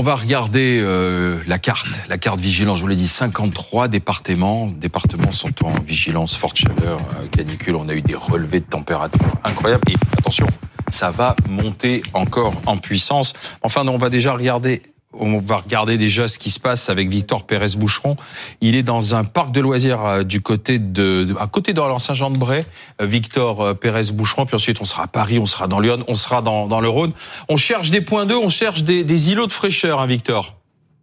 va regarder la carte vigilance. Je vous l'ai dit, 53 départements sont en vigilance forte chaleur, canicule. On a eu des relevés de température incroyables. Et attention, ça va monter encore en puissance. Enfin, on va regarder déjà ce qui se passe avec Victor Pérez-Boucheron. Il est dans un parc de loisirs à côté d'Orléans Saint-Jean-de-Bray. Victor Pérez-Boucheron. Puis ensuite, on sera à Paris, on sera dans Lyon, on sera dans le Rhône. On cherche des points d'eau, on cherche des îlots de fraîcheur, hein, Victor.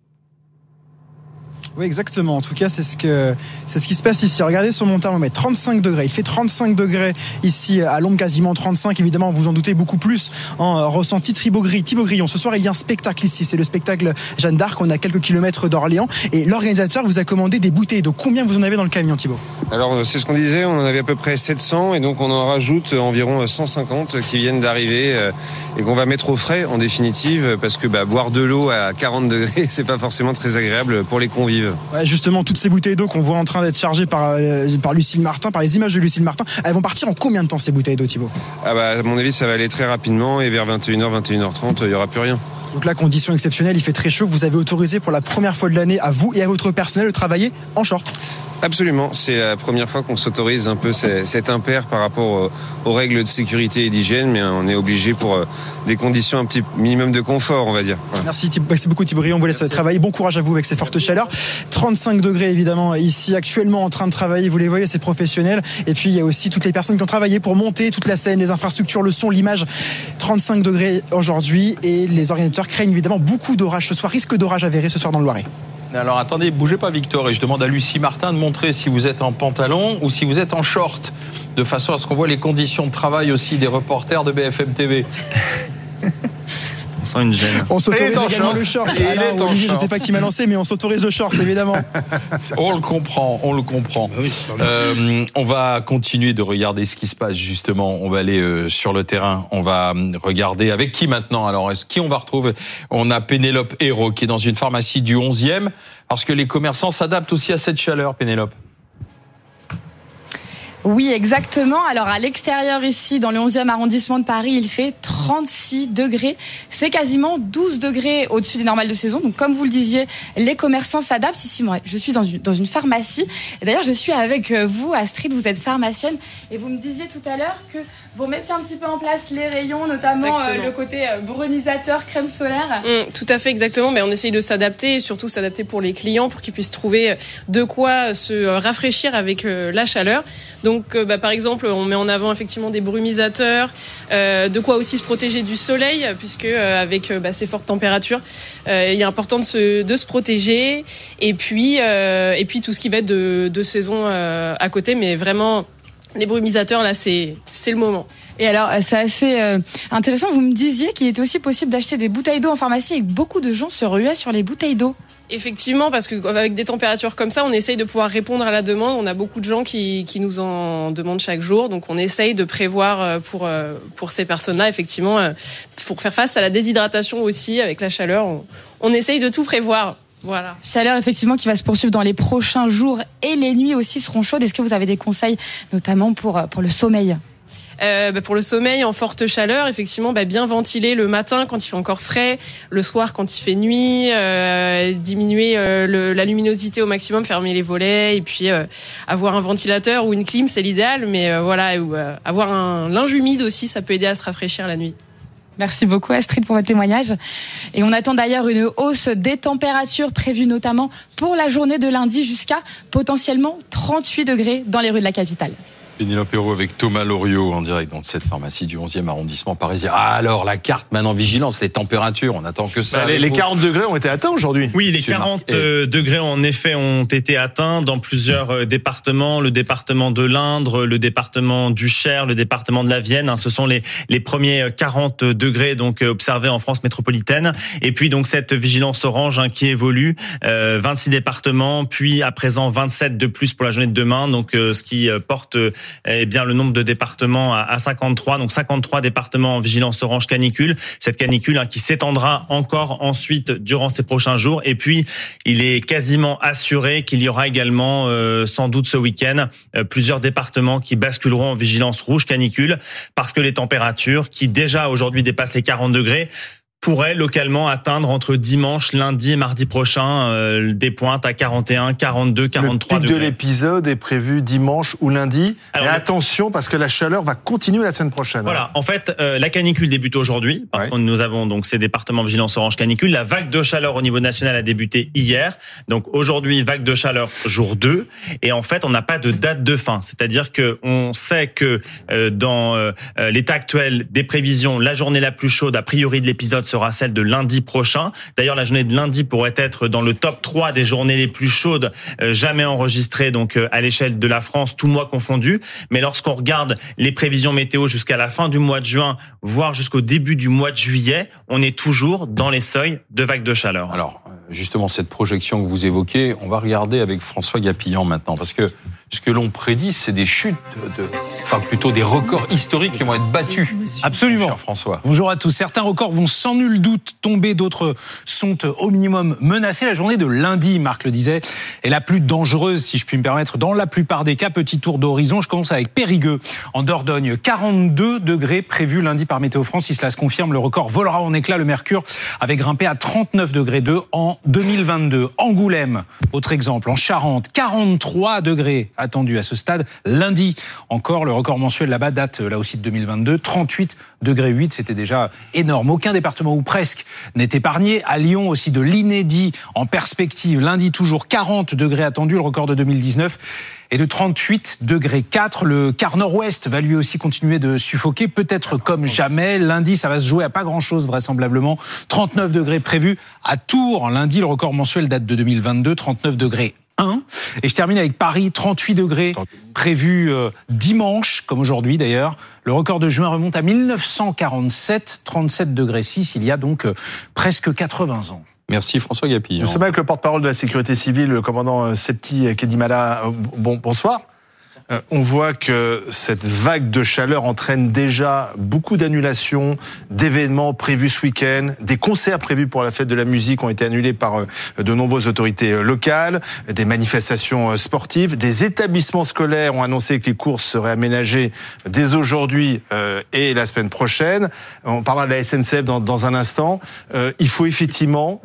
Oui, exactement. En tout cas, c'est ce qui se passe ici. Regardez sur mon thermomètre, 35 degrés. Il fait 35 degrés ici, à l'ombre quasiment 35. Évidemment, vous en doutez beaucoup plus en ressenti. Thibaut Grillon. Ce soir, il y a un spectacle ici. C'est le spectacle Jeanne d'Arc. On est à quelques kilomètres d'Orléans. Et l'organisateur vous a commandé des bouteilles d'eau. Combien vous en avez dans le camion, Thibaut ? Alors, c'est ce qu'on disait. On en avait à peu près 700. Et donc, on en rajoute environ 150 qui viennent d'arriver et qu'on va mettre au frais, en définitive. Parce que boire de l'eau à 40 degrés, c'est pas forcément très agréable pour les convives. Ouais, justement, toutes ces bouteilles d'eau qu'on voit en train d'être chargées par Lucille Martin, par les images de Lucille Martin, elles vont partir en combien de temps, ces bouteilles d'eau, Thibaut ? À mon avis, ça va aller très rapidement et vers 21h, 21h30, il n'y aura plus rien. Donc là, condition exceptionnelle, il fait très chaud. Vous avez autorisé pour la première fois de l'année à vous et à votre personnel de travailler en short. Absolument, c'est la première fois qu'on s'autorise un peu cet impair par rapport aux règles de sécurité et d'hygiène, mais on est obligé pour des conditions un petit minimum de confort, on va dire. Voilà. Merci beaucoup Thibaut Grillon, on vous laisse travailler. Bon courage à vous avec ces fortes chaleurs. 35 degrés évidemment ici, actuellement en train de travailler, vous les voyez, c'est professionnel. Et puis il y a aussi toutes les personnes qui ont travaillé pour monter toute la scène, les infrastructures, le son, l'image. 35 degrés aujourd'hui et les organisateurs craignent évidemment beaucoup d'orage ce soir, risque d'orage avéré ce soir dans le Loiret. Alors attendez, bougez pas Victor, et je demande à Lucie Martin de montrer si vous êtes en pantalon ou si vous êtes en short, de façon à ce qu'on voit les conditions de travail aussi des reporters de BFM TV. On sent une gêne. On s'autorise également le short. Olivier, je ne sais pas qui m'a lancé, mais on s'autorise le short, évidemment. On le comprend. Oui, on va continuer de regarder ce qui se passe, justement. On va aller sur le terrain. On va regarder avec qui maintenant. Alors, qui on va retrouver ? On a Pénélope Hérault, qui est dans une pharmacie du 11e, parce que les commerçants s'adaptent aussi à cette chaleur, Pénélope. Oui, exactement. Alors, à l'extérieur ici, dans le 11e arrondissement de Paris, il fait 36 degrés. C'est quasiment 12 degrés au-dessus des normales de saison. Donc, comme vous le disiez, les commerçants s'adaptent. Ici, moi, je suis dans une pharmacie. Et d'ailleurs, je suis avec vous, Astrid. Vous êtes pharmacienne. Et vous me disiez tout à l'heure que vous mettiez un petit peu en place les rayons, notamment le côté brumisateur, crème solaire. Tout à fait, exactement. Mais on essaye de s'adapter et surtout s'adapter pour les clients, pour qu'ils puissent trouver de quoi se rafraîchir avec la chaleur. Donc, par exemple, on met en avant effectivement des brumisateurs, de quoi aussi se protéger du soleil, puisque avec ces fortes températures, il est important de se protéger. Et puis tout ce qui va être de saison à côté, mais vraiment les brumisateurs là, c'est le moment. Et alors, c'est assez intéressant. Vous me disiez qu'il était aussi possible d'acheter des bouteilles d'eau en pharmacie et que beaucoup de gens se ruaient sur les bouteilles d'eau. Effectivement, parce qu'avec des températures comme ça, on essaye de pouvoir répondre à la demande. On a beaucoup de gens qui nous en demandent chaque jour. Donc, on essaye de prévoir pour ces personnes-là, effectivement, pour faire face à la déshydratation aussi avec la chaleur. On essaye de tout prévoir. Voilà. Chaleur, effectivement, qui va se poursuivre dans les prochains jours et les nuits aussi seront chaudes. Est-ce que vous avez des conseils, notamment pour le sommeil ? Pour le sommeil en forte chaleur, effectivement, bien ventiler le matin quand il fait encore frais, le soir quand il fait nuit, diminuer la luminosité au maximum, fermer les volets et puis avoir un ventilateur ou une clim, c'est l'idéal, mais ou avoir un linge humide aussi, ça peut aider à se rafraîchir la nuit. Merci beaucoup Astrid pour votre témoignage. Et on attend d'ailleurs une hausse des températures prévues notamment pour la journée de lundi jusqu'à potentiellement 38 degrés dans les rues de la capitale. Pénélope Hérault avec Thomas Loriot en direct dans cette pharmacie du 11e arrondissement parisien. Ah alors, la carte maintenant vigilance, les températures, on attend que ça. Les 40 degrés ont été atteints aujourd'hui. Oui, les 40 degrés en effet ont été atteints dans plusieurs départements, le département de l'Indre, le département du Cher, le département de la Vienne. Ce sont les premiers 40 degrés donc observés en France métropolitaine. Et puis donc cette vigilance orange qui évolue, 26 départements, puis à présent 27 de plus pour la journée de demain. Donc ce qui porte le nombre de départements à 53, donc 53 départements en vigilance orange canicule. Cette canicule qui s'étendra encore ensuite durant ces prochains jours. Et puis, il est quasiment assuré qu'il y aura également, sans doute ce week-end, plusieurs départements qui basculeront en vigilance rouge canicule parce que les températures qui déjà aujourd'hui dépassent les 40 degrés pourrait localement atteindre entre dimanche, lundi et mardi prochain des pointes à 41, 42, 43 degrés. Le pic de l'épisode est prévu dimanche ou lundi. Mais attention, parce que la chaleur va continuer la semaine prochaine. Voilà, en fait, la canicule débute aujourd'hui, parce que nous avons donc ces départements vigilance orange canicule. La vague de chaleur au niveau national a débuté hier. Donc aujourd'hui, vague de chaleur jour 2. Et en fait, on n'a pas de date de fin. C'est-à-dire que on sait que dans l'état actuel des prévisions, la journée la plus chaude, a priori de l'épisode, sera celle de lundi prochain. D'ailleurs, la journée de lundi pourrait être dans le top 3 des journées les plus chaudes jamais enregistrées donc à l'échelle de la France, tout mois confondu. Mais lorsqu'on regarde les prévisions météo jusqu'à la fin du mois de juin, voire jusqu'au début du mois de juillet, on est toujours dans les seuils de vagues de chaleur. Alors, justement, cette projection que vous évoquez, on va regarder avec François Gapillan maintenant, parce que ce que l'on prédit, c'est des chutes, plutôt des records historiques qui vont être battus. Absolument. Cher François. Bonjour à tous. Certains records vont sans nul doute tomber, d'autres sont au minimum menacés. La journée de lundi, Marc le disait, est la plus dangereuse, si je puis me permettre, dans la plupart des cas. Petit tour d'horizon, je commence avec Périgueux, en Dordogne. 42 degrés prévus lundi par Météo France. Si cela se confirme, le record volera en éclats. Le mercure avait grimpé à 39 degrés 2 en 2022. Angoulême, autre exemple, en Charente, 43 degrés attendu à ce stade. Lundi, encore, le record mensuel là-bas date là aussi de 2022, 38 degrés 8, c'était déjà énorme. Aucun département ou presque n'est épargné. À Lyon aussi, de l'inédit en perspective. Lundi, toujours 40 degrés attendus, le record de 2019 est de 38 degrés 4. Le quart nord-ouest va lui aussi continuer de suffoquer, peut-être comme jamais. Lundi, ça va se jouer à pas grand-chose vraisemblablement. 39 degrés prévus à Tours. Lundi, le record mensuel date de 2022, 39 degrés 1. Et je termine avec Paris, 38 degrés prévus dimanche, comme aujourd'hui d'ailleurs. Le record de juin remonte à 1947, 37 degrés 6, il y a donc presque 80 ans. Merci François Gapillan. Nous sommes avec le porte-parole de la sécurité civile, le commandant Septi Kedimala. Bonsoir. On voit que cette vague de chaleur entraîne déjà beaucoup d'annulations, d'événements prévus ce week-end. Des concerts prévus pour la fête de la musique ont été annulés par de nombreuses autorités locales, des manifestations sportives. Des établissements scolaires ont annoncé que les cours seraient aménagés dès aujourd'hui et la semaine prochaine. On parlera de la SNCF dans un instant. Il faut effectivement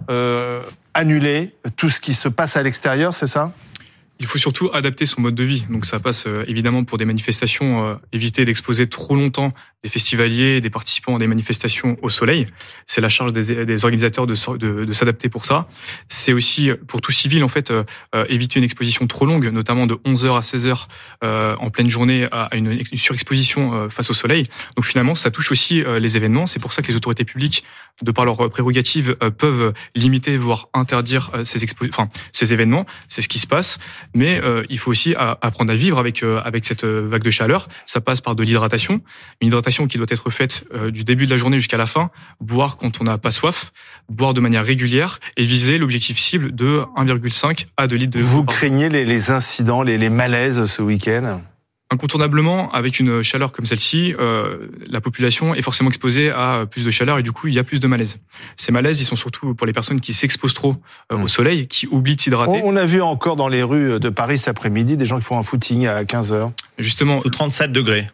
annuler tout ce qui se passe à l'extérieur, c'est ça ? Il faut surtout adapter son mode de vie. Donc ça passe évidemment pour des manifestations, éviter d'exposer trop longtemps des festivaliers, des participants à des manifestations au soleil. C'est la charge des organisateurs de s'adapter pour ça. C'est aussi pour tout civil en fait éviter une exposition trop longue, notamment de 11h à 16h en pleine journée à une surexposition face au soleil. Donc finalement ça touche aussi les événements. C'est pour ça que les autorités publiques, de par leurs prérogatives, peuvent limiter voire interdire ces événements. C'est ce qui se passe. Mais il faut aussi apprendre à vivre avec cette vague de chaleur. Ça passe par de l'hydratation, une hydratation qui doit être faite du début de la journée jusqu'à la fin, boire quand on n'a pas soif, boire de manière régulière et viser l'objectif cible de 1,5 à 2 litres de Vous craignez les incidents, les malaises ce week-end ? Incontournablement, avec une chaleur comme celle-ci, la population est forcément exposée à plus de chaleur et du coup, il y a plus de malaise. Ces malaises, ils sont surtout pour les personnes qui s'exposent trop au soleil, qui oublient de s'hydrater. On a vu encore dans les rues de Paris cet après-midi des gens qui font un footing à 15h. Justement, sous 37 degrés.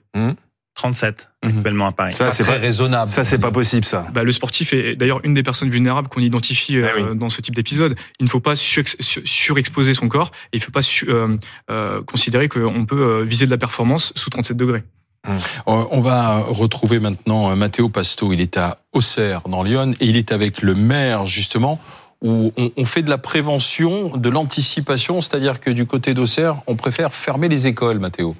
37 actuellement à Paris. Ça, c'est très raisonnable. Ça, c'est pas possible, ça. Le sportif est d'ailleurs une des personnes vulnérables qu'on identifie dans ce type d'épisode. Il ne faut pas surexposer son corps et il ne faut pas considérer qu'on peut viser de la performance sous 37 degrés. On va retrouver maintenant Matteo Pasto. Il est à Auxerre, dans l'Yonne, et il est avec le maire, justement, où on fait de la prévention, de l'anticipation, c'est-à-dire que du côté d'Auxerre, on préfère fermer les écoles, Matteo.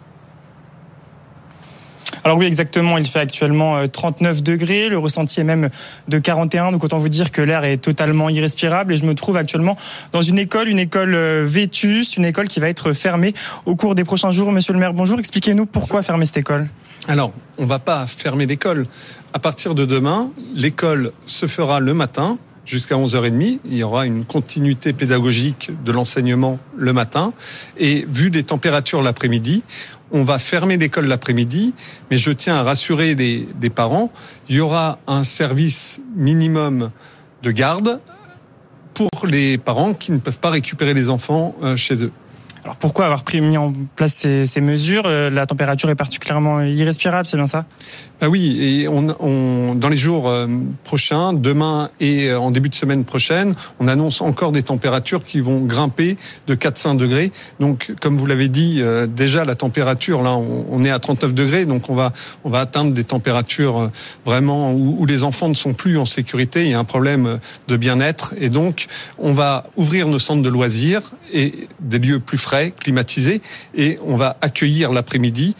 Alors oui, exactement, il fait actuellement 39 degrés, le ressenti est même de 41, donc autant vous dire que l'air est totalement irrespirable et je me trouve actuellement dans une école vétuste, une école qui va être fermée au cours des prochains jours. Monsieur le maire, bonjour, expliquez-nous pourquoi fermer cette école. Alors, on ne va pas fermer l'école. À partir de demain, l'école se fera le matin jusqu'à 11h30. Il y aura une continuité pédagogique de l'enseignement le matin et vu les températures l'après-midi, on va fermer l'école l'après-midi, mais je tiens à rassurer les parents, il y aura un service minimum de garde pour les parents qui ne peuvent pas récupérer les enfants chez eux. Alors pourquoi avoir mis en place ces mesures ? La température est particulièrement irrespirable, c'est bien ça ? Bah oui, et on dans les jours prochains, demain et en début de semaine prochaine, on annonce encore des températures qui vont grimper de 4-5 degrés. Donc, comme vous l'avez dit, déjà la température, là, on est à 39 degrés, donc on va atteindre des températures vraiment où les enfants ne sont plus en sécurité. Il y a un problème de bien-être, et donc on va ouvrir nos centres de loisirs et des lieux plus frais, climatisés, et on va accueillir l'après-midi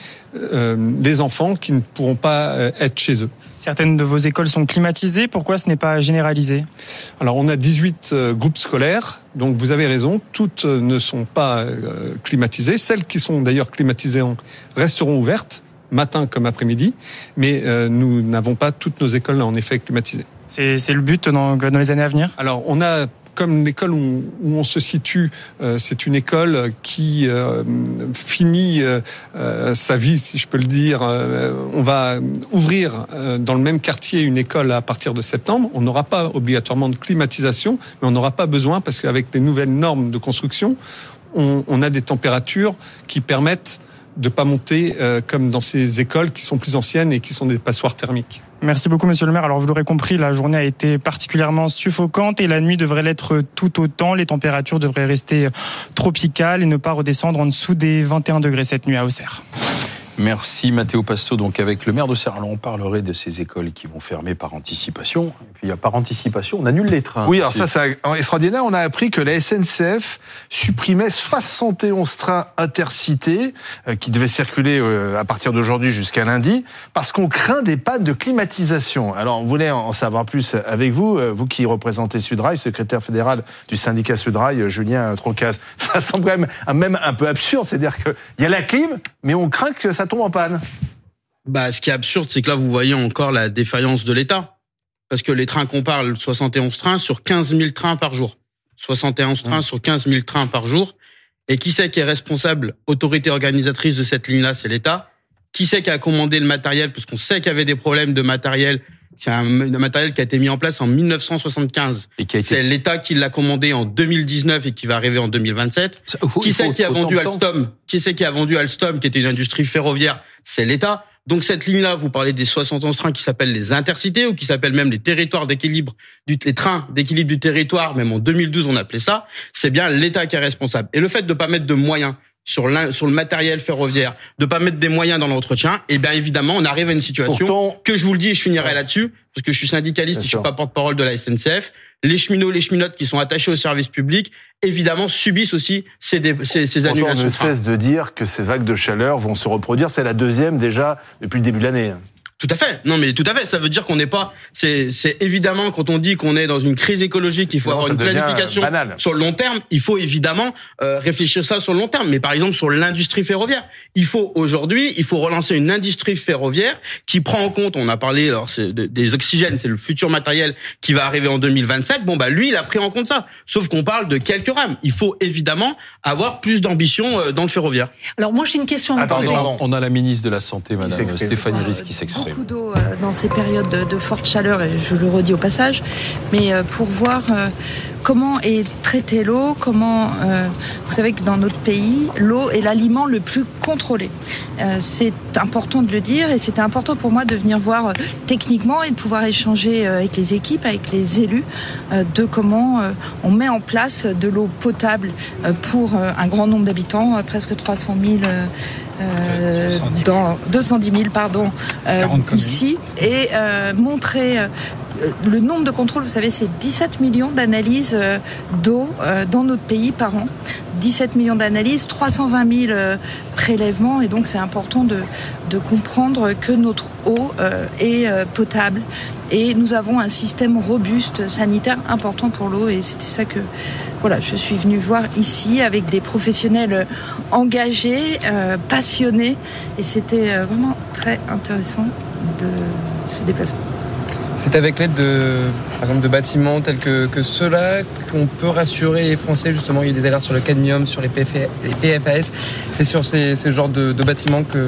les enfants qui ne pourront pas être chez eux. Certaines de vos écoles sont climatisées. Pourquoi ce n'est pas généralisé ? Alors, on a 18 groupes scolaires. Donc, vous avez raison. Toutes ne sont pas climatisées. Celles qui sont d'ailleurs climatisées resteront ouvertes, matin comme après-midi. Mais nous n'avons pas toutes nos écoles, en effet, climatisées. C'est le but dans les années à venir ? Alors, on a... Comme l'école où on se situe, c'est une école qui finit sa vie, si je peux le dire. On va ouvrir dans le même quartier une école à partir de septembre. On n'aura pas obligatoirement de climatisation, mais on n'aura pas besoin parce qu'avec les nouvelles normes de construction, on a des températures qui permettent de pas monter comme dans ces écoles qui sont plus anciennes et qui sont des passoires thermiques. Merci beaucoup, monsieur le maire. Alors, vous l'aurez compris, la journée a été particulièrement suffocante et la nuit devrait l'être tout autant. Les températures devraient rester tropicales et ne pas redescendre en dessous des 21 degrés cette nuit à Auxerre. Merci Matteo Pasto. Donc avec le maire d'Auxerre, alors on parlerait de ces écoles qui vont fermer par anticipation. Et puis par anticipation, on annule les trains. Oui, alors ça c'est extraordinaire. On a appris que la SNCF supprimait 71 trains intercités qui devaient circuler à partir d'aujourd'hui jusqu'à lundi parce qu'on craint des pannes de climatisation. Alors on voulait en savoir plus avec vous, vous qui représentez Sudrail, secrétaire fédéral du syndicat Sudrail, Julien Trocaz. Ça semble quand même un peu absurde, c'est-à-dire qu'il y a la clim, mais on craint que ça tombe en panne. Ce qui est absurde, c'est que là, vous voyez encore la défaillance de l'État. Parce que les trains qu'on parle, 71 trains sur 15 000 trains par jour. 71 trains sur 15 000 trains par jour. Et qui c'est qui est responsable, autorité organisatrice de cette ligne-là, c'est l'État. Qui c'est qui a commandé le matériel, parce qu'on sait qu'il y avait des problèmes de matériel. C'est un matériel qui a été mis en place en 1975. C'est l'État qui l'a commandé en 2019 et qui va arriver en 2027. Qui c'est qui a vendu Alstom ? Qui c'est qui a vendu Alstom, qui était une industrie ferroviaire ? C'est l'État. Donc cette ligne-là, vous parlez des 71 trains qui s'appellent les intercités ou qui s'appellent même les territoires d'équilibre, les trains d'équilibre du territoire, même en 2012 on appelait ça, c'est bien l'État qui est responsable. Et le fait de pas mettre de moyens sur le matériel ferroviaire, de pas mettre des moyens dans l'entretien, et bien évidemment, on arrive à une situation que je vous le dis et je finirai là-dessus, parce que je suis syndicaliste et je suis pas porte-parole de la SNCF. Les cheminots, les cheminotes qui sont attachés au service public, évidemment, subissent aussi ces annulations. On ne cesse de dire que ces vagues de chaleur vont se reproduire. C'est la deuxième déjà depuis le début de l'année. Tout à fait. Non, mais tout à fait. Ça veut dire qu'on n'est pas. C'est évidemment quand on dit qu'on est dans une crise écologique, il faut avoir une planification sur le long terme. Il faut évidemment réfléchir ça sur le long terme. Mais par exemple sur l'industrie ferroviaire, il faut relancer une industrie ferroviaire qui prend en compte. On a parlé alors des oxygènes, c'est le futur matériel qui va arriver en 2027. Lui, il a pris en compte ça. Sauf qu'on parle de quelques rames. Il faut évidemment avoir plus d'ambition dans le ferroviaire. Alors moi j'ai une question. On a la ministre de la Santé, Madame Stéphanie Ries, qui s'exprime. Beaucoup d'eau dans ces périodes de forte chaleur, et je le redis au passage, mais pour voir comment est traitée l'eau, vous savez que dans notre pays, l'eau est l'aliment le plus contrôlé. C'est important de le dire et c'était important pour moi de venir voir techniquement et de pouvoir échanger avec les équipes, avec les élus, de comment on met en place de l'eau potable pour un grand nombre d'habitants, presque 300 000 210 000 ici, et montrer le nombre de contrôles. Vous savez, c'est 17 millions d'analyses d'eau dans notre pays par an. 17 millions d'analyses, 320 000 prélèvements, et donc c'est important de comprendre que notre eau est potable. Et nous avons un système robuste, sanitaire, important pour l'eau, et c'était ça que je suis venue voir ici avec des professionnels engagés, passionnés, et c'était vraiment très intéressant de ce déplacement. C'est avec l'aide par exemple, de bâtiments tels que ceux-là qu'on peut rassurer les Français. Justement, il y a des alertes sur le cadmium, sur les PFAS. C'est sur ces genres de bâtiments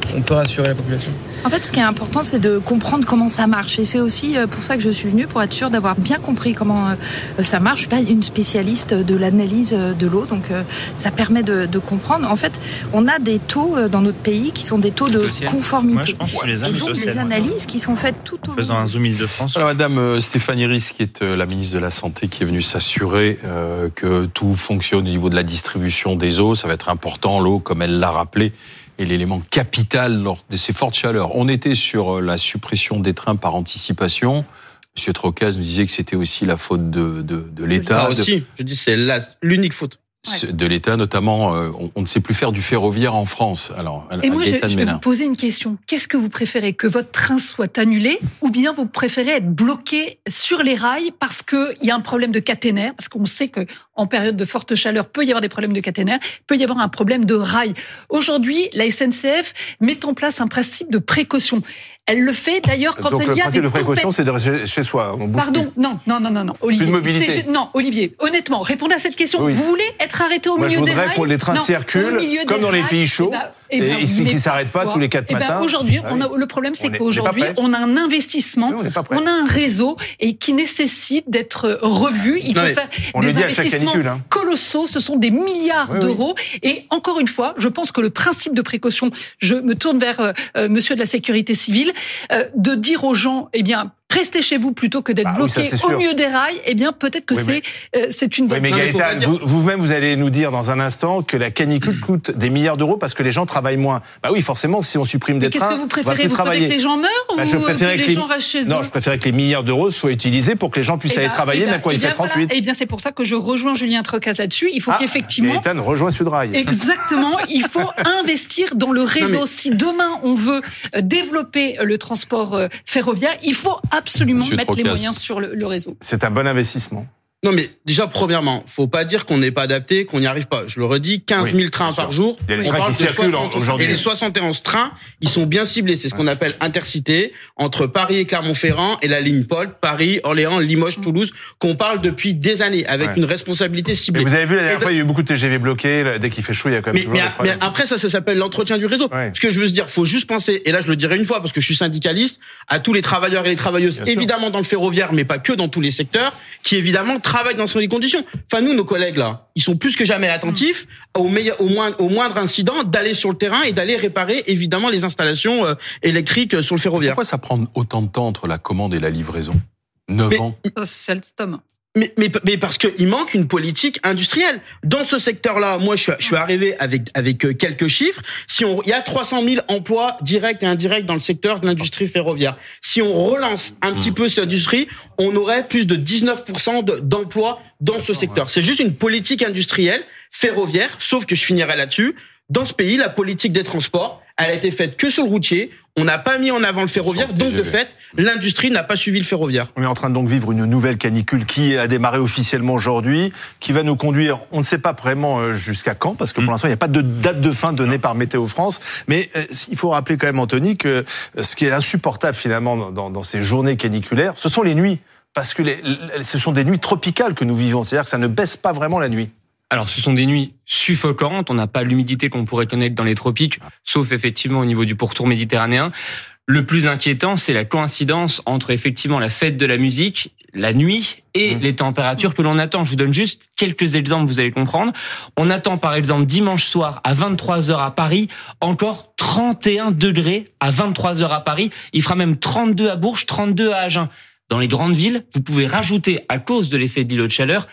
on peut rassurer la population. En fait, ce qui est important, c'est de comprendre comment ça marche. Et c'est aussi pour ça que je suis venue, pour être sûre d'avoir bien compris comment ça marche. Je suis pas une spécialiste de l'analyse de l'eau, donc ça permet de comprendre. En fait, on a des taux dans notre pays qui sont des taux de conformité. Moi, je pense que les et donc, les analyses qui sont faites tout au long. Faisant un zoom Île-de-France. Alors, Madame Stéphanie Ries, qui est la ministre de la Santé, qui est venue s'assurer que tout fonctionne au niveau de la distribution des eaux. Ça va être important, l'eau, comme elle l'a rappelé, est l'élément capital lors de ces fortes chaleurs. On était sur la suppression des trains par anticipation. Monsieur Trocaz nous disait que c'était aussi la faute de l'État. Aussi, je dis c'est l'unique faute. De l'État, notamment, on ne sait plus faire du ferroviaire en France. Alors, et moi, je vais vous poser une question. Qu'est-ce que vous préférez? Que votre train soit annulé ou bien vous préférez être bloqué sur les rails parce qu'il y a un problème de caténaire? Parce qu'on sait qu'en période de forte chaleur, peut y avoir des problèmes de caténaire, peut y avoir un problème de rail. Aujourd'hui, la SNCF met en place un principe de précaution. Elle le fait d'ailleurs quand donc il y a des principe de précaution, c'est de rester chez soi. Pardon, non, Olivier. Plus de mobilité. Non, Olivier, honnêtement, répondez à cette question. Oui. Vous voulez être arrêté au milieu des rails? Moi, je voudrais que les trains circulent comme dans les pays chauds et ici qui ne s'arrêtent pas tous les 4 matins. Aujourd'hui, le problème, c'est qu'aujourd'hui, on a un investissement, on a un réseau et qui nécessite d'être revu. Il faut faire des investissements colossaux. Ce sont des milliards d'euros. Et encore une fois, je pense que le principe de précaution, je me tourne vers monsieur de la sécurité civile, de dire aux gens, restez chez vous plutôt que d'être bloqué au milieu des rails, peut-être que c'est une bonne chose. Mais Gaëtan, vous-même, vous allez nous dire dans un instant que la canicule coûte des milliards d'euros parce que les gens travaillent moins. Bah oui, forcément, si on supprime des trains, qu'est-ce que vous préférez? Vous préférez que les gens meurent ou que les gens restent chez eux? Non, je préférais que les milliards d'euros soient utilisés pour que les gens puissent aller travailler, même quand il fait 38. C'est pour ça que je rejoins Julien Trocaz là-dessus. Il faut qu'effectivement... Gaëtan rejoint Sudrail. Exactement. Il faut investir dans le réseau. Si demain, on veut développer le transport ferroviaire, il faut absolument mettre les moyens sur le réseau. C'est un bon investissement. Non, mais déjà, premièrement, faut pas dire qu'on n'est pas adapté, qu'on n'y arrive pas. Je le redis, 15 000 trains par jour. Il y a les trains qui circulent aujourd'hui. Et les 71 trains, ils sont bien ciblés. C'est ce qu'on appelle intercité, entre Paris et Clermont-Ferrand et la ligne Polt, Paris, Orléans, Limoges, Toulouse, qu'on parle depuis des années, avec une responsabilité ciblée. Mais vous avez vu la dernière fois, il y a eu beaucoup de TGV bloqués. Dès qu'il fait chaud, il y a quand même mais après, ça s'appelle l'entretien du réseau. Ce que je veux dire, faut juste penser, et là, je le dirai une fois, parce que je suis syndicaliste, à tous les travailleurs et les travailleuses, évidemment dans le ferroviaire, mais pas que dans tous les secteurs, qui évidemment travaillent dans ces conditions. Enfin, nous, nos collègues, là, ils sont plus que jamais attentifs au moindre incident, d'aller sur le terrain et d'aller réparer, évidemment, les installations électriques sur le ferroviaire. Pourquoi ça prend autant de temps entre la commande et la livraison? 9 ans. C'est Alstom. Mais parce qu'il manque une politique industrielle. Dans ce secteur-là, moi, je suis arrivé avec quelques chiffres. Il y a 300 000 emplois directs et indirects dans le secteur de l'industrie ferroviaire. Si on relance un petit peu cette industrie, on aurait plus de 19% d'emplois dans ce secteur. C'est juste une politique industrielle ferroviaire, sauf que je finirai là-dessus. Dans ce pays, la politique des transports, elle a été faite que sur le routier. On n'a pas mis en avant le ferroviaire, donc de fait, l'industrie n'a pas suivi le ferroviaire. On est en train de donc vivre une nouvelle canicule qui a démarré officiellement aujourd'hui, qui va nous conduire, on ne sait pas vraiment jusqu'à quand, parce que pour l'instant, il n'y a pas de date de fin donnée par Météo France. Mais il faut rappeler quand même, Anthony, que ce qui est insupportable finalement dans ces journées caniculaires, ce sont les nuits. Parce que ce sont des nuits tropicales que nous vivons, c'est-à-dire que ça ne baisse pas vraiment la nuit. Alors, ce sont des nuits suffocantes. On n'a pas l'humidité qu'on pourrait connaître dans les tropiques, sauf effectivement au niveau du pourtour méditerranéen. Le plus inquiétant, c'est la coïncidence entre effectivement la fête de la musique, la nuit et les températures que l'on attend. Je vous donne juste quelques exemples, vous allez comprendre. On attend par exemple dimanche soir à 23h à Paris, encore 31 degrés à 23h à Paris. Il fera même 32 à Bourges, 32 à Agen. Dans les grandes villes, vous pouvez rajouter, à cause de l'effet d'îlot de chaleur,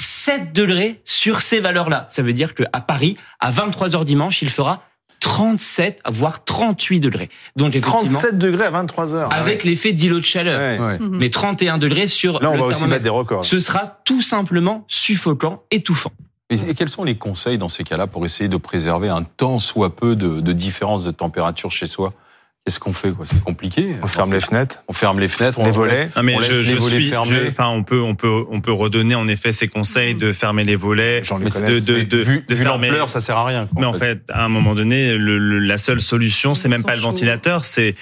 7 degrés sur ces valeurs-là. Ça veut dire qu'à Paris, à 23h dimanche, il fera 37, voire 38 degrés. Donc, effectivement, 37 degrés à 23h. Avec l'effet d'îlot de chaleur. Mais 31 degrés sur là, on va aussi mettre des records. Ce sera tout simplement suffocant, étouffant. Et quels sont les conseils dans ces cas-là pour essayer de préserver un tant soit peu de différence de température chez soi? Qu'est-ce qu'on fait, quoi? C'est compliqué. On ferme les fenêtres. On ferme les fenêtres. Les volets. On laisse les volets fermés. On peut redonner en effet ces conseils de fermer les volets. Vu l'ampleur, ça sert à rien. Mais en fait, à un moment donné, la seule solution, c'est même pas le ventilateur, c'est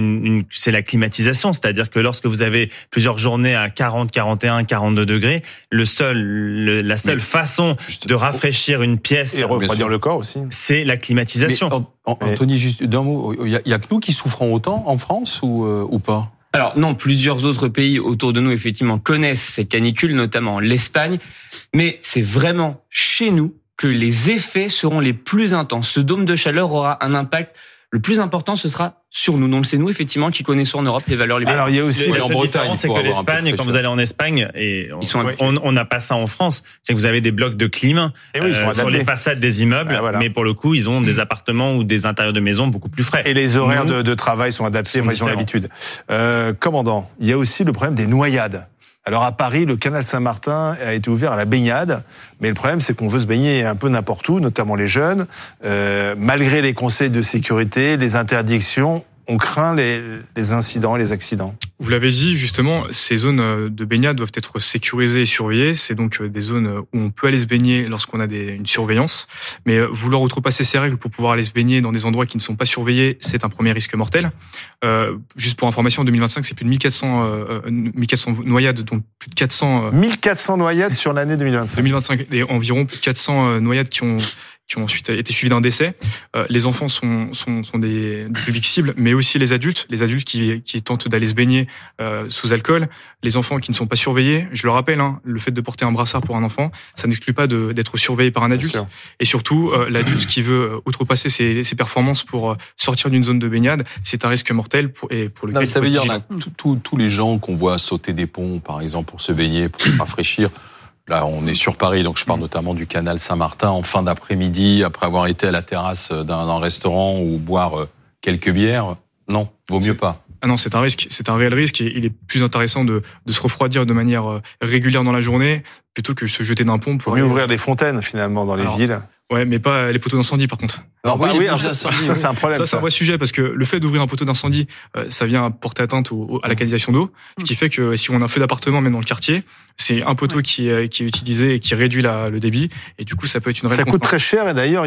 la climatisation. C'est-à-dire que lorsque vous avez plusieurs journées à 40, 41, 42 degrés, la seule façon de rafraîchir une pièce et refroidir le corps aussi, c'est la climatisation. Anthony, juste d'un mot, il y a que nous qui souffrons autant en France ou pas? Alors non, plusieurs autres pays autour de nous, effectivement, connaissent ces canicules, notamment l'Espagne. Mais c'est vraiment chez nous que les effets seront les plus intenses. Ce dôme de chaleur aura un impact. Le plus important, ce sera sur nous. Donc c'est nous, effectivement, qui connaissons en Europe les valeurs les plus. Alors il y a aussi la différence, c'est que l'Espagne, quand vous allez en Espagne, et on n'a pas ça en France, c'est que vous avez des blocs de clim sur les façades des immeubles, mais pour le coup, ils ont des appartements ou des intérieurs de maisons beaucoup plus frais. Et les horaires de travail sont adaptés, ils ont l'habitude. Commandant, il y a aussi le problème des noyades. Alors à Paris, le canal Saint-Martin a été ouvert à la baignade, mais le problème c'est qu'on veut se baigner un peu n'importe où, notamment les jeunes. Malgré les conseils de sécurité, les interdictions, on craint les incidents et les accidents. Vous l'avez dit, justement, ces zones de baignade doivent être sécurisées et surveillées. C'est donc des zones où on peut aller se baigner lorsqu'on a une surveillance. Mais vouloir outrepasser ces règles pour pouvoir aller se baigner dans des endroits qui ne sont pas surveillés, c'est un premier risque mortel. Juste pour information, en 2025, c'est plus de 1400 noyades, donc plus de 400... 1400 noyades sur l'année 2025. 2025, et environ plus de 400 noyades qui ont ensuite été suivis d'un décès. Les enfants sont des publics cibles, mais aussi les adultes qui tentent d'aller se baigner sous alcool, les enfants qui ne sont pas surveillés. Je le rappelle, le fait de porter un brassard pour un enfant, ça n'exclut pas d'être surveillé par un adulte. Et surtout, l'adulte qui veut outrepasser ses performances pour sortir d'une zone de baignade, c'est un risque mortel pour lequel ça veut dire tous les gens qu'on voit sauter des ponts, par exemple, pour se baigner, pour se rafraîchir. Là, on est sur Paris, donc je parle notamment du canal Saint-Martin en fin d'après-midi, après avoir été à la terrasse d'un restaurant ou boire quelques bières. Non, vaut mieux pas. Ah non, c'est un risque, c'est un réel risque, et il est plus intéressant de se refroidir de manière régulière dans la journée plutôt que de se jeter d'un pont. Pour mieux ouvrir les fontaines finalement dans les villes. Ouais, mais pas les poteaux d'incendie par contre. Ça c'est un problème. Ça c'est un vrai sujet, parce que le fait d'ouvrir un poteau d'incendie, ça vient porter atteinte à la canalisation d'eau, ce qui fait que si on a un feu d'appartement même dans le quartier, c'est un poteau qui est utilisé et qui réduit le débit, et du coup ça peut être une réelle contrainte. Coûte très cher, et d'ailleurs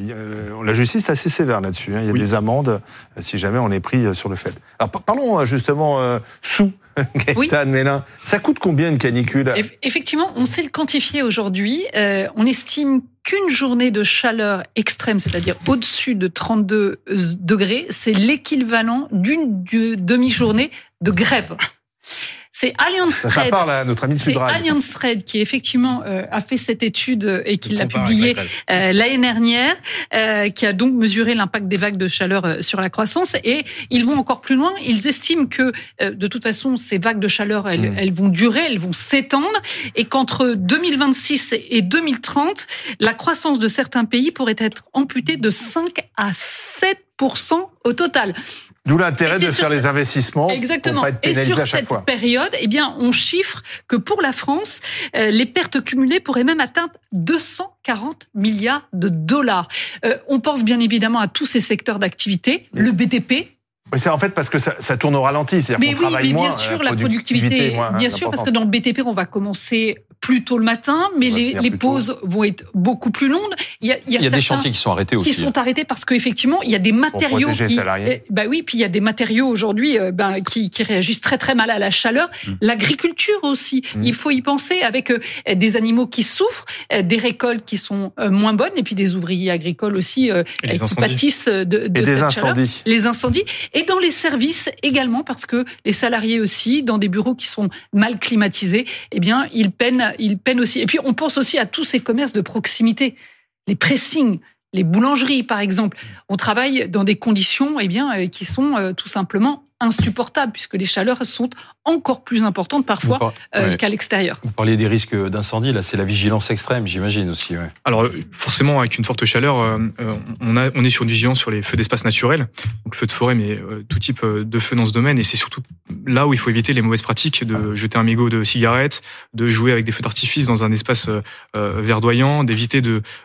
la justice est assez sévère là-dessus. Il y a des amendes si jamais on est pris sur le fait. Alors parlons justement sous. Gaëtane Mélin, ça coûte combien une canicule? Effectivement, on sait le quantifier aujourd'hui. On estime qu'une journée de chaleur extrême, c'est-à-dire au-dessus de 32 degrés, c'est l'équivalent d'une demi-journée de grève. C'est Allianz Trade. Ça parle à notre ami Sudrail. C'est Allianz Trade qui effectivement a fait cette étude et qui l'a publiée l'année dernière, qui a donc mesuré l'impact des vagues de chaleur sur la croissance. Et ils vont encore plus loin. Ils estiment que de toute façon ces vagues de chaleur, elles vont durer, elles vont s'étendre, et qu'entre 2026 et 2030, la croissance de certains pays pourrait être amputée de 5 à 7% au total. D'où l'intérêt de faire les investissements. Exactement. Pour pas être pénalisé à chaque fois. Et sur cette période, on chiffre que pour la France, les pertes cumulées pourraient même atteindre 240 milliards de dollars. On pense bien évidemment à tous ces secteurs d'activité, le BTP. C'est en fait parce que ça tourne au ralenti, c'est-à-dire qu'on travaille moins. Bien sûr, la productivité, bien sûr, parce que dans le BTP, on va commencer plus tôt le matin, mais les pauses vont être beaucoup plus longues. Il y a des chantiers qui sont arrêtés aussi. Qui sont arrêtés parce qu'effectivement, il y a des matériaux puis il y a des matériaux aujourd'hui qui réagissent très très mal à la chaleur. L'agriculture aussi, il faut y penser, avec des animaux qui souffrent, des récoltes qui sont moins bonnes, et puis des ouvriers agricoles aussi qui pâtissent de des incendies. Les incendies. Et dans les services également, parce que les salariés aussi, dans des bureaux qui sont mal climatisés, ils peinent aussi. Et puis, on pense aussi à tous ces commerces de proximité, les pressings, les boulangeries, par exemple. On travaille dans des conditions, qui sont tout simplement insupportables, puisque les chaleurs sont encore plus importantes parfois qu'à l'extérieur. Vous parliez des risques d'incendie, là, c'est la vigilance extrême, j'imagine aussi. Ouais. Alors, forcément, avec une forte chaleur, on est sur une vigilance sur les feux d'espace naturels, donc feux de forêt, mais tout type de feux dans ce domaine, et c'est surtout là où il faut éviter les mauvaises pratiques de jeter un mégot de cigarette, de jouer avec des feux d'artifice dans un espace verdoyant, d'éviter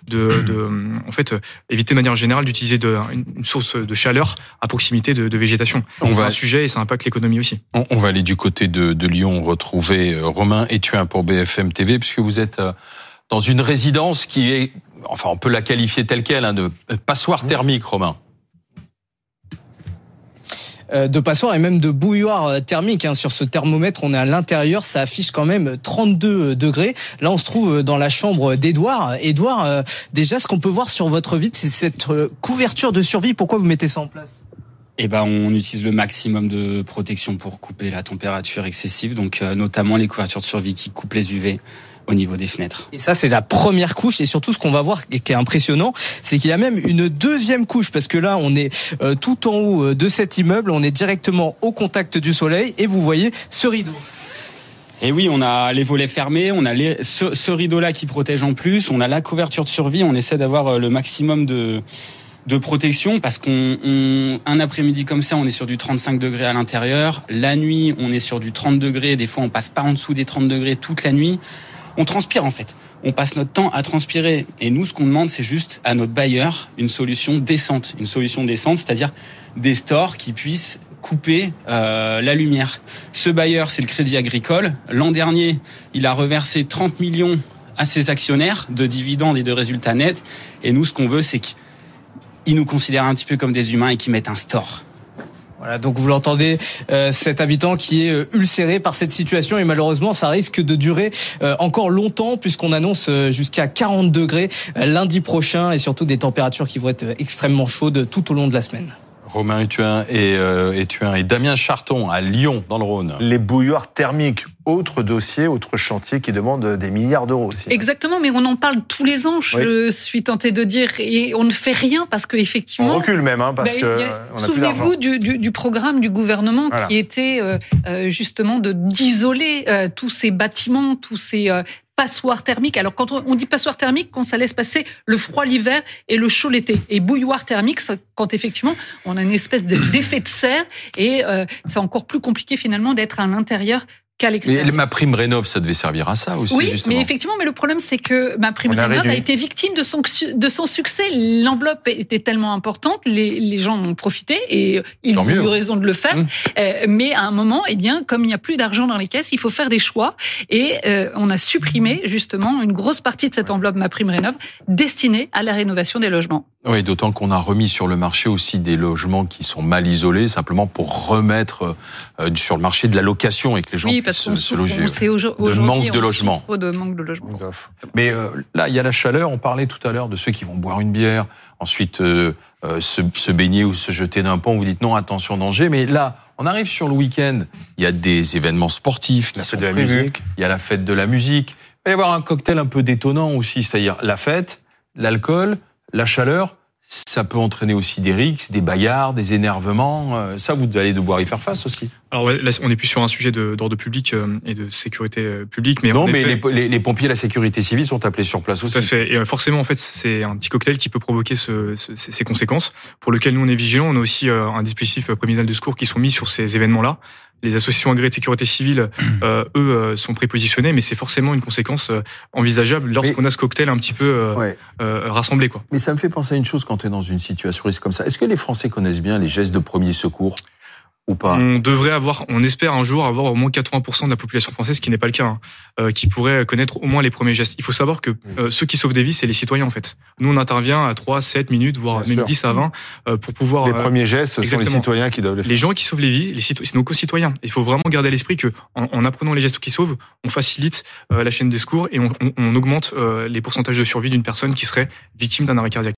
éviter de manière générale d'utiliser une source de chaleur à proximité de végétation. C'est un sujet et ça impacte l'économie aussi. On va aller du côté de Lyon retrouver Romain Ethuin pour BFM TV, puisque vous êtes dans une résidence qui est, enfin on peut la qualifier telle quelle, de passoire thermique, Romain. de passoires et même de bouilloires thermiques. Sur ce thermomètre, on est à l'intérieur, ça affiche quand même 32 degrés. Là, on se trouve dans la chambre d'Edouard. Edouard, déjà, ce qu'on peut voir sur votre vitre, c'est cette couverture de survie. Pourquoi vous mettez ça en place ? On utilise le maximum de protection pour couper la température excessive, donc notamment les couvertures de survie qui coupent les UV au niveau des fenêtres. Et ça, c'est la première couche. Et surtout, ce qu'on va voir qui est impressionnant, c'est qu'il y a même une deuxième couche, parce que là, on est tout en haut de cet immeuble, on est directement au contact du soleil, et vous voyez ce rideau. Et oui, on a les volets fermés, on a ce rideau-là qui protège en plus, on a la couverture de survie, on essaie d'avoir le maximum de protection, parce un après-midi comme ça, on est sur du 35 degrés à l'intérieur. La nuit, on est sur du 30 degrés. Des fois, on passe pas en dessous des 30 degrés toute la nuit. On transpire, en fait. On passe notre temps à transpirer. Et nous, ce qu'on demande, c'est juste à notre bailleur une solution décente. Une solution décente, c'est-à-dire des stores qui puissent couper la lumière. Ce bailleur, c'est le Crédit Agricole. L'an dernier, il a reversé 30 millions à ses actionnaires de dividendes et de résultats nets. Et nous, ce qu'on veut, c'est qu'ils nous considèrent un petit peu comme des humains et qu'ils mettent un store. Voilà, donc vous l'entendez, cet habitant qui est ulcéré par cette situation, et malheureusement ça risque de durer encore longtemps, puisqu'on annonce jusqu'à 40 degrés lundi prochain, et surtout des températures qui vont être extrêmement chaudes tout au long de la semaine. Romain Ethuin et Damien Charton à Lyon, dans le Rhône. Les bouilloires thermiques, autre dossier, autre chantier qui demande des milliards d'euros aussi. Exactement, mais on en parle tous les ans, je suis tentée de dire, et on ne fait rien parce qu'effectivement... On recule même, parce que souvenez-vous du programme du gouvernement qui était justement d'isoler tous ces bâtiments, tous ces... passoire thermique. Alors, quand on dit passoire thermique, quand ça laisse passer le froid l'hiver et le chaud l'été. Et bouilloire thermique, quand effectivement, on a une espèce d'effet de serre, et c'est encore plus compliqué finalement d'être à l'intérieur qu'à l'extérieur. Mais MaPrimeRénov', ça devait servir à ça aussi, justement. Mais effectivement, mais le problème, c'est que MaPrimeRénov' a été victime de son succès. L'enveloppe était tellement importante, les gens en ont profité, et ils ont eu raison de le faire. Mais à un moment, comme il n'y a plus d'argent dans les caisses, il faut faire des choix. Et on a supprimé, justement, une grosse partie de cette enveloppe MaPrimeRénov' destinée à la rénovation des logements. Oui, d'autant qu'on a remis sur le marché aussi des logements qui sont mal isolés, simplement pour remettre sur le marché de la location et que les gens puissent se loger. De manque de logement. Mais là, il y a la chaleur. On parlait tout à l'heure de ceux qui vont boire une bière, ensuite se baigner ou se jeter d'un pont. Vous dites non, attention, danger. Mais là, on arrive sur le week-end. Il y a des événements sportifs qui sont prévus. Il y a la fête de la musique. Il va y avoir un cocktail un peu détonnant aussi, c'est-à-dire la fête, l'alcool, la chaleur. Ça peut entraîner aussi des rixes, des bagarres, des énervements. Ça, vous allez devoir y faire face aussi. Alors là, on n'est plus sur un sujet d'ordre public et de sécurité publique. Mais non, mais les pompiers et la sécurité civile sont appelés sur place aussi. Tout à fait. Et forcément, en fait, c'est un petit cocktail qui peut provoquer ces conséquences, pour lequel nous, on est vigilants. On a aussi un dispositif prémédical de secours qui sont mis sur ces événements-là. Les associations agréées de sécurité civile, eux, sont prépositionnés, mais c'est forcément une conséquence envisageable lorsqu'on a ce cocktail un petit peu rassemblé, quoi. Mais ça me fait penser à une chose quand tu es dans une situation risque comme ça. Est-ce que les Français connaissent bien les gestes de premier secours ou pas? On espère un jour avoir au moins 80% de la population française, ce qui n'est pas le cas, qui pourrait connaître au moins les premiers gestes. Il faut savoir que ceux qui sauvent des vies, c'est les citoyens, en fait. Nous, on intervient à 3, 7 minutes, voire même 10 à 20, pour pouvoir... Les premiers gestes, ce sont les citoyens qui doivent les faire. Les gens qui sauvent les vies, c'est nos concitoyens. Il faut vraiment garder à l'esprit que, en apprenant les gestes qui sauvent, on facilite la chaîne des secours et on augmente les pourcentages de survie d'une personne qui serait victime d'un arrêt cardiaque.